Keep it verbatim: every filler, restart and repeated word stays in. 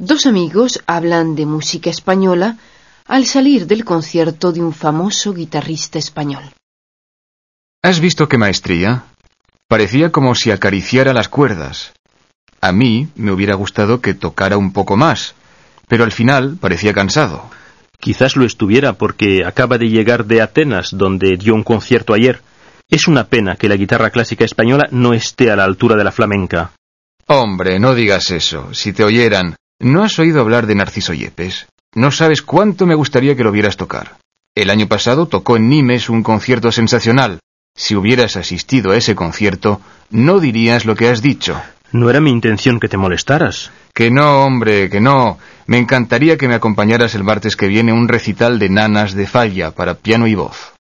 Dos amigos hablan de música española al salir del concierto de un famoso guitarrista español. ¿Has visto qué maestría? Parecía como si acariciara las cuerdas. A mí me hubiera gustado que tocara un poco más, pero al final parecía cansado. Quizás lo estuviera porque acaba de llegar de Atenas, donde dio un concierto ayer. Es una pena que la guitarra clásica española no esté a la altura de la flamenca. Hombre, no digas eso. Si te oyeran, ¿no has oído hablar de Narciso Yepes? No sabes cuánto me gustaría que lo vieras tocar. El año pasado tocó en Nimes un concierto sensacional. Si hubieras asistido a ese concierto, no dirías lo que has dicho. No era mi intención que te molestaras. Que no, hombre, que no. Me encantaría que me acompañaras el martes que viene a un recital de nanas de Falla para piano y voz.